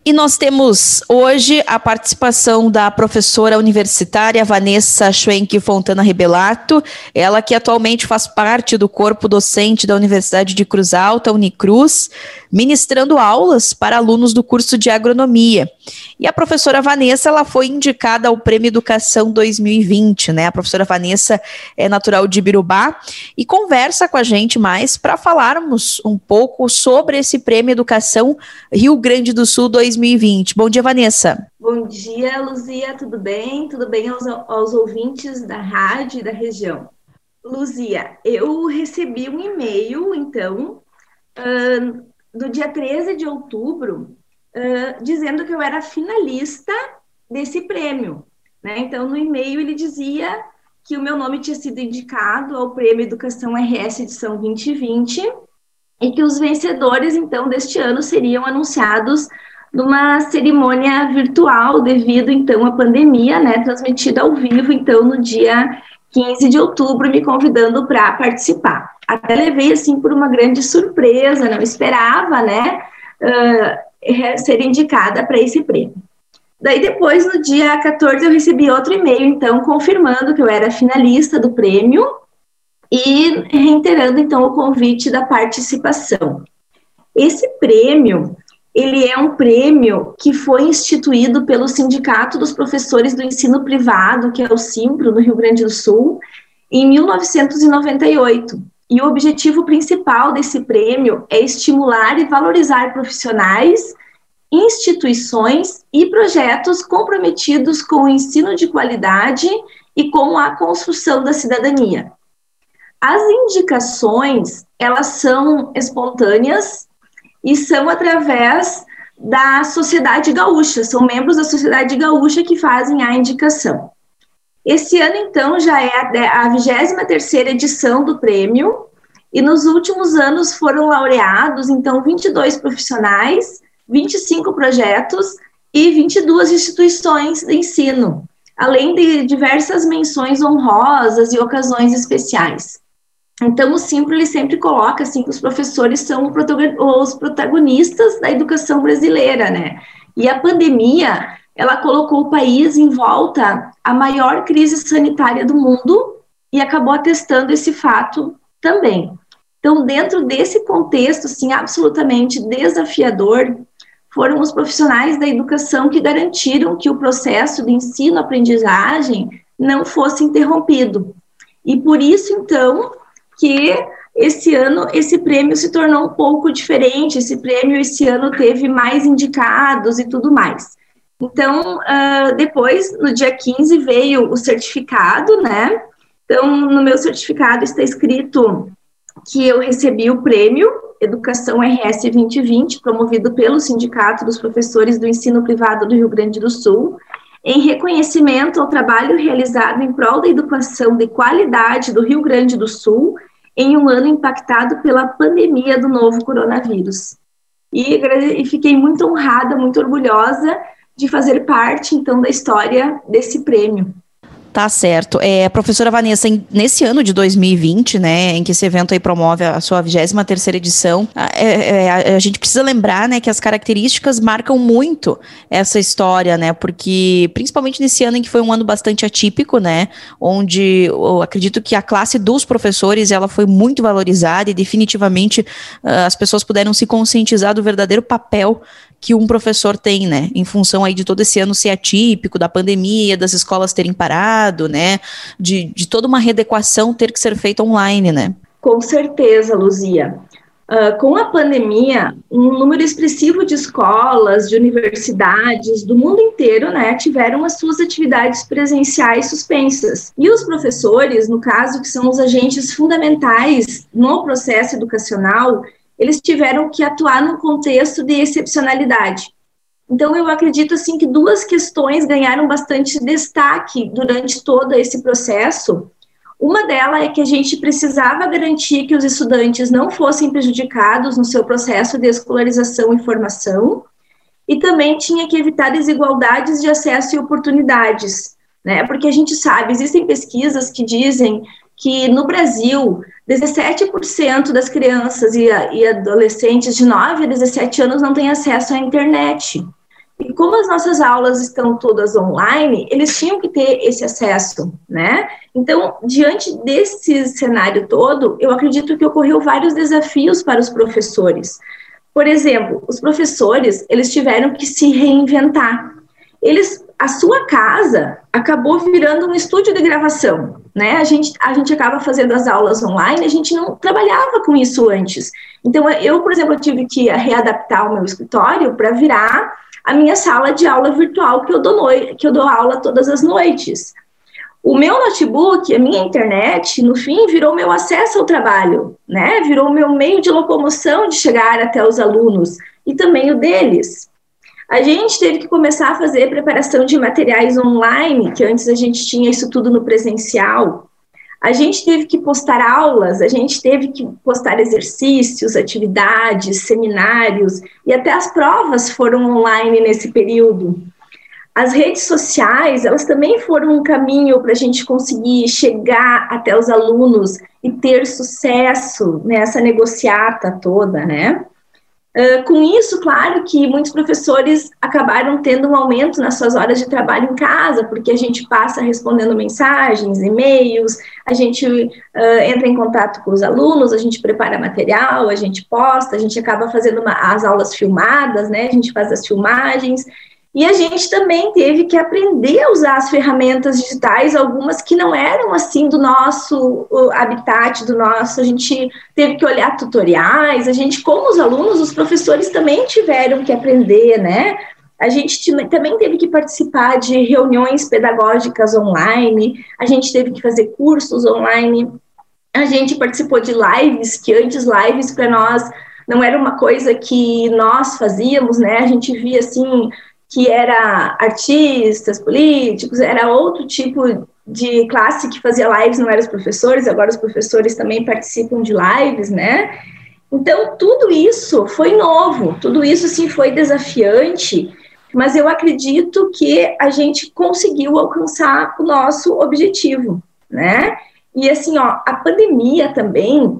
E nós temos hoje a participação da professora universitária Vanessa Schwenk Fontana Rebelato, ela que atualmente faz parte do corpo docente da Universidade de Cruz Alta, Unicruz, ministrando aulas para alunos do curso de agronomia. E a professora Vanessa, ela foi indicada ao Prêmio Educação 2020, né? A professora Vanessa é natural de Ibirubá e conversa com a gente mais para falarmos um pouco sobre esse Prêmio Educação Rio Grande do Sul 2020. Bom dia, Vanessa. Bom dia, Luzia, tudo bem? Tudo bem aos ouvintes da rádio e da região? Luzia, eu recebi um e-mail, então, do dia 13 de outubro, dizendo que eu era finalista desse prêmio, né? Então, no e-mail ele dizia que o meu nome tinha sido indicado ao Prêmio Educação RS Edição 2020 e que os vencedores, então, deste ano seriam anunciados numa cerimônia virtual devido, então, à pandemia, né, transmitida ao vivo, então, no dia 15 de outubro, me convidando para participar. Até levei, assim, por uma grande surpresa, não esperava, né, ser indicada para esse prêmio. Daí, depois, no dia 14, eu recebi outro e-mail, então, confirmando que eu era finalista do prêmio e reiterando, então, o convite da participação. Esse prêmio, ele é um prêmio que foi instituído pelo Sindicato dos Professores do Ensino Privado, que é o SIMPRO, no Rio Grande do Sul, em 1998. E o objetivo principal desse prêmio é estimular e valorizar profissionais, instituições e projetos comprometidos com o ensino de qualidade e com a construção da cidadania. As indicações, elas são espontâneas e são através da Sociedade Gaúcha, são membros da Sociedade Gaúcha que fazem a indicação. Esse ano, então, já é a 23ª edição do prêmio, e nos últimos anos foram laureados, então, 22 profissionais, 25 projetos e 22 instituições de ensino, além de diversas menções honrosas e ocasiões especiais. Então, o SIMPRO, ele sempre coloca, assim, que os professores são os protagonistas da educação brasileira, né? E a pandemia, ela colocou o país em volta à maior crise sanitária do mundo e acabou atestando esse fato também. Então, dentro desse contexto, assim, absolutamente desafiador, foram os profissionais da educação que garantiram que o processo de ensino-aprendizagem não fosse interrompido. E por isso, então, que esse ano esse prêmio se tornou um pouco diferente, esse prêmio esse ano teve mais indicados e tudo mais. Então, depois, no dia 15, veio o certificado, né? Então, no meu certificado está escrito que eu recebi o prêmio Educação RS 2020, promovido pelo Sindicato dos Professores do Ensino Privado do Rio Grande do Sul, em reconhecimento ao trabalho realizado em prol da educação de qualidade do Rio Grande do Sul em um ano impactado pela pandemia do novo coronavírus. E fiquei muito honrada, muito orgulhosa de fazer parte, então, da história desse prêmio. Tá certo. Professora Vanessa, nesse ano de 2020, né, em que esse evento aí promove a sua 23ª edição, a gente precisa lembrar, né, que as características marcam muito essa história, né, porque principalmente nesse ano em que foi um ano bastante atípico, né, onde eu acredito que a classe dos professores, ela foi muito valorizada e definitivamente as pessoas puderam se conscientizar do verdadeiro papel que um professor tem, né, em função aí de todo esse ano ser atípico, da pandemia, das escolas terem parado, né, de toda uma readequação ter que ser feita online, né? Com certeza, Luzia. Com a pandemia, um número expressivo de escolas, de universidades do mundo inteiro, né, tiveram as suas atividades presenciais suspensas. E os professores, no caso, que são os agentes fundamentais no processo educacional, eles tiveram que atuar num contexto de excepcionalidade. Então, eu acredito, assim, que duas questões ganharam bastante destaque durante todo esse processo. Uma delas é que a gente precisava garantir que os estudantes não fossem prejudicados no seu processo de escolarização e formação, e também tinha que evitar desigualdades de acesso e oportunidades, né? Porque a gente sabe, existem pesquisas que dizem que no Brasil, 17% das crianças e adolescentes de 9 a 17 anos não têm acesso à internet. E como as nossas aulas estão todas online, eles tinham que ter esse acesso, né? Então, diante desse cenário todo, eu acredito que ocorreu vários desafios para os professores. Por exemplo, os professores, eles tiveram que se reinventar. A sua casa acabou virando um estúdio de gravação, né? A gente acaba fazendo as aulas online, a gente não trabalhava com isso antes. Então, eu, por exemplo, tive que readaptar o meu escritório para virar a minha sala de aula virtual que eu dou aula todas as noites. O meu notebook, a minha internet, no fim, virou meu acesso ao trabalho, né? Virou meu meio de locomoção de chegar até os alunos e também o deles. A gente teve que começar a fazer preparação de materiais online, que antes a gente tinha isso tudo no presencial. A gente teve que postar aulas, a gente teve que postar exercícios, atividades, seminários, e até as provas foram online nesse período. As redes sociais, elas também foram um caminho para a gente conseguir chegar até os alunos e ter sucesso nessa negociata toda, né? Com isso, claro que muitos professores acabaram tendo um aumento nas suas horas de trabalho em casa, porque a gente passa respondendo mensagens, e-mails, a gente entra em contato com os alunos, a gente prepara material, a gente posta, a gente acaba fazendo as aulas filmadas, né? A gente faz as filmagens. E a gente também teve que aprender a usar as ferramentas digitais, algumas que não eram assim do nosso habitat, a gente teve que olhar tutoriais, como os alunos, os professores também tiveram que aprender, né? A gente também teve que participar de reuniões pedagógicas online, a gente teve que fazer cursos online, a gente participou de lives, que antes lives para nós não era uma coisa que nós fazíamos, né? A gente via assim que era artistas, políticos, era outro tipo de classe que fazia lives, não eram os professores, agora os professores também participam de lives, né? Então, tudo isso foi novo, tudo isso, assim, foi desafiante, mas eu acredito que a gente conseguiu alcançar o nosso objetivo, né? E, assim, a pandemia também,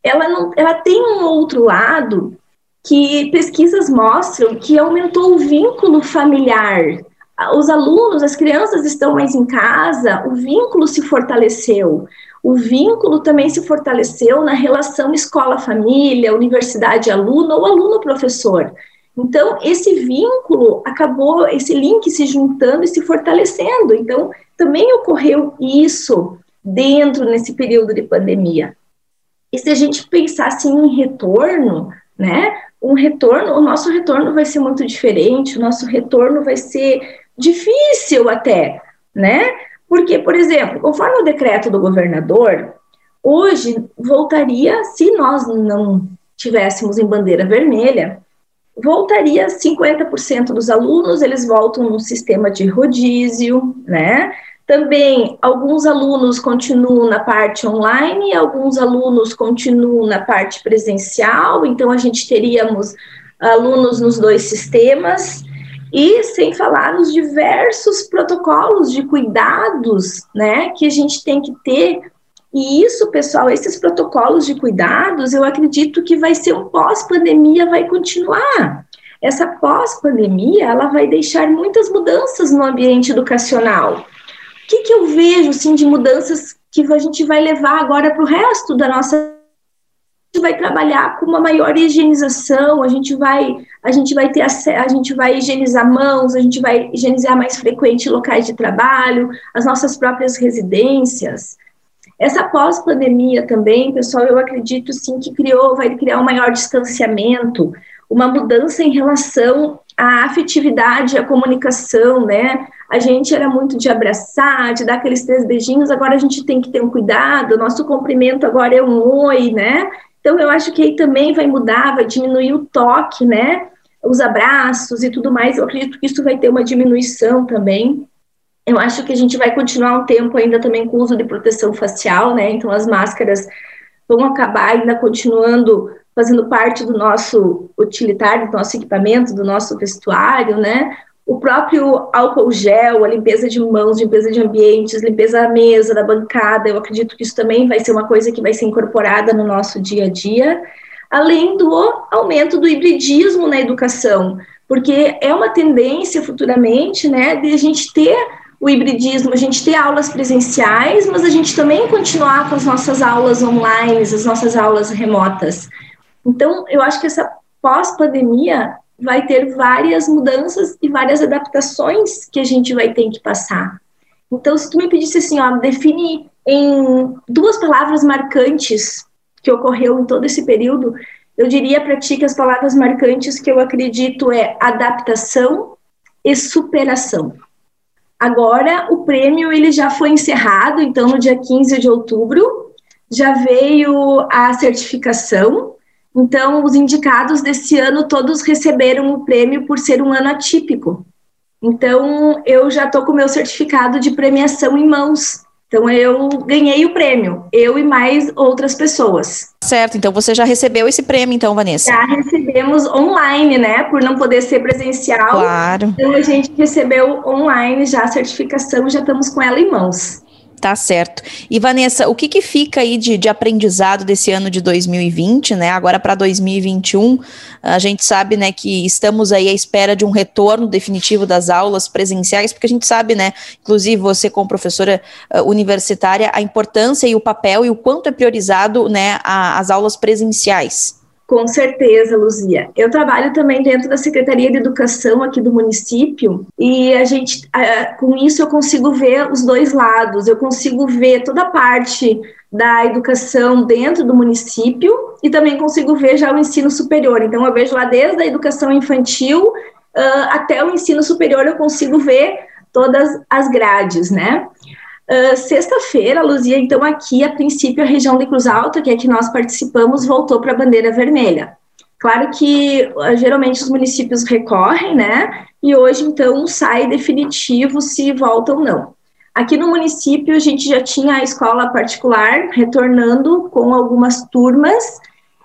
ela tem um outro lado que pesquisas mostram que aumentou o vínculo familiar. Os alunos, as crianças estão mais em casa, o vínculo se fortaleceu. O vínculo também se fortaleceu na relação escola-família, universidade-aluno ou aluno-professor. Então, esse vínculo acabou, esse link se juntando e se fortalecendo. Então, também ocorreu isso dentro nesse período de pandemia. E se a gente pensar assim em retorno, né? O nosso retorno vai ser muito diferente, o nosso retorno vai ser difícil até, né? Porque, por exemplo, conforme o decreto do governador, hoje voltaria, se nós não tivéssemos em bandeira vermelha, voltaria 50% dos alunos, eles voltam no sistema de rodízio, né? Também, alguns alunos continuam na parte online, alguns alunos continuam na parte presencial, então a gente teríamos alunos nos dois sistemas, e sem falar nos diversos protocolos de cuidados, né, que a gente tem que ter. E isso, pessoal, esses protocolos de cuidados, eu acredito que vai ser um pós-pandemia, vai continuar. Essa pós-pandemia, ela vai deixar muitas mudanças no ambiente educacional. O que eu vejo, assim, de mudanças que a gente vai levar agora para o resto da nossa... A gente vai trabalhar com uma maior higienização, a gente vai higienizar mãos, a gente vai higienizar mais frequente locais de trabalho, as nossas próprias residências. Essa pós-pandemia também, pessoal, eu acredito, sim, que vai criar um maior distanciamento, uma mudança em relação à afetividade, à comunicação, né? A gente era muito de abraçar, de dar aqueles 3 beijinhos, agora a gente tem que ter um cuidado, nosso cumprimento agora é um oi, né? Então, eu acho que aí também vai mudar, vai diminuir o toque, né? Os abraços e tudo mais, eu acredito que isso vai ter uma diminuição também. Eu acho que a gente vai continuar um tempo ainda também com o uso de proteção facial, né? Então, as máscaras vão acabar ainda continuando fazendo parte do nosso utilitário, do nosso equipamento, do nosso vestuário, né? O próprio álcool gel, a limpeza de mãos, limpeza de ambientes, limpeza da mesa, da bancada, eu acredito que isso também vai ser uma coisa que vai ser incorporada no nosso dia a dia, além do aumento do hibridismo na educação, porque é uma tendência futuramente, né, de a gente ter o hibridismo, a gente ter aulas presenciais, mas a gente também continuar com as nossas aulas online, as nossas aulas remotas. Então, eu acho que essa pós-pandemia vai ter várias mudanças e várias adaptações que a gente vai ter que passar. Então, se tu me pedisse assim, define em 2 palavras marcantes que ocorreu em todo esse período, eu diria para ti que as palavras marcantes que eu acredito é adaptação e superação. Agora, o prêmio ele já foi encerrado, então no dia 15 de outubro, já veio a certificação. Então, os indicados desse ano todos receberam o prêmio por ser um ano atípico. Então, eu já estou com o meu certificado de premiação em mãos. Então, eu ganhei o prêmio, eu e mais outras pessoas. Certo, então você já recebeu esse prêmio, então, Vanessa? Já recebemos online, né, por não poder ser presencial. Claro. Então, a gente recebeu online já a certificação, já estamos com ela em mãos. Tá certo. E, Vanessa, o que fica aí de aprendizado desse ano de 2020, né? Agora para 2021, a gente sabe, né, que estamos aí à espera de um retorno definitivo das aulas presenciais, porque a gente sabe, né, inclusive você como professora universitária, a importância e o papel e o quanto é priorizado, né, as aulas presenciais. Com certeza, Luzia. Eu trabalho também dentro da Secretaria de Educação aqui do município e a gente, com isso eu consigo ver os dois lados, eu consigo ver toda a parte da educação dentro do município e também consigo ver já o ensino superior. Então eu vejo lá desde a educação infantil até o ensino superior, eu consigo ver todas as grades, né? Sexta-feira, Luzia, então aqui, a princípio, a região de Cruz Alta, que é que nós participamos, voltou para a bandeira vermelha. Claro que, geralmente, os municípios recorrem, né, e hoje, então, sai definitivo se volta ou não. Aqui no município, a gente já tinha a escola particular retornando com algumas turmas,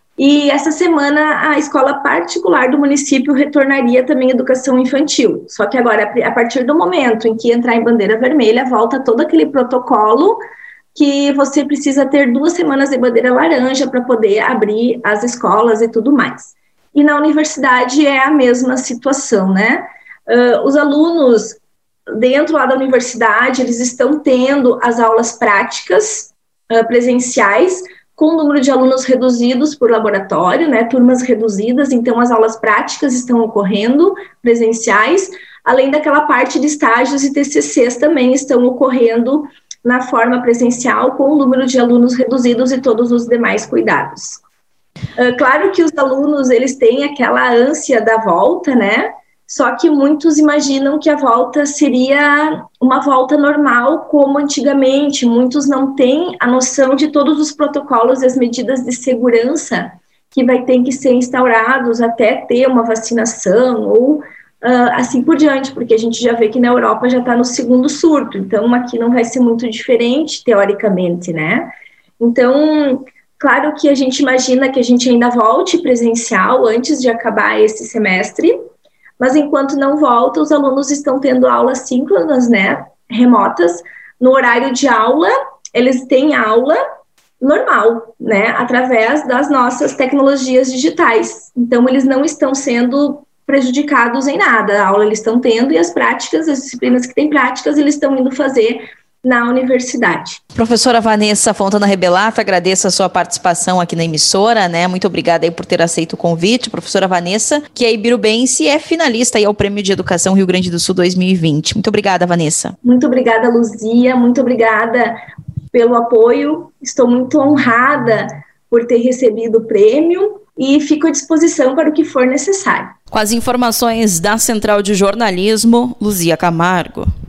e essa semana a escola particular do município retornaria também à educação infantil. Só que agora, a partir do momento em que entrar em bandeira vermelha, volta todo aquele protocolo que você precisa ter 2 semanas de bandeira laranja para poder abrir as escolas e tudo mais. E na universidade é a mesma situação, né? Os alunos dentro lá da universidade, eles estão tendo as aulas práticas presenciais, com o número de alunos reduzidos por laboratório, né, turmas reduzidas, então as aulas práticas estão ocorrendo, presenciais, além daquela parte de estágios e TCCs também estão ocorrendo na forma presencial, com o número de alunos reduzidos e todos os demais cuidados. Claro que os alunos, eles têm aquela ânsia da volta, né, só que muitos imaginam que a volta seria uma volta normal, como antigamente. Muitos não têm a noção de todos os protocolos e as medidas de segurança que vai ter que ser instaurados até ter uma vacinação ou assim por diante, porque a gente já vê que na Europa já está no 2º surto, então aqui não vai ser muito diferente, teoricamente, né? Então, claro que a gente imagina que a gente ainda volte presencial antes de acabar esse semestre, mas enquanto não volta, os alunos estão tendo aulas síncronas, né, remotas. No horário de aula, eles têm aula normal, né, através das nossas tecnologias digitais. Então, eles não estão sendo prejudicados em nada. A aula eles estão tendo e as práticas, as disciplinas que têm práticas, eles estão indo fazer na universidade. Professora Vanessa Fontana Rebelato, agradeço a sua participação aqui na emissora, né? Muito obrigada aí por ter aceito o convite. Professora Vanessa, que é ibirubense e é finalista aí ao Prêmio de Educação Rio Grande do Sul 2020. Muito obrigada, Vanessa. Muito obrigada, Luzia. Muito obrigada pelo apoio. Estou muito honrada por ter recebido o prêmio e fico à disposição para o que for necessário. Com as informações da Central de Jornalismo, Luzia Camargo.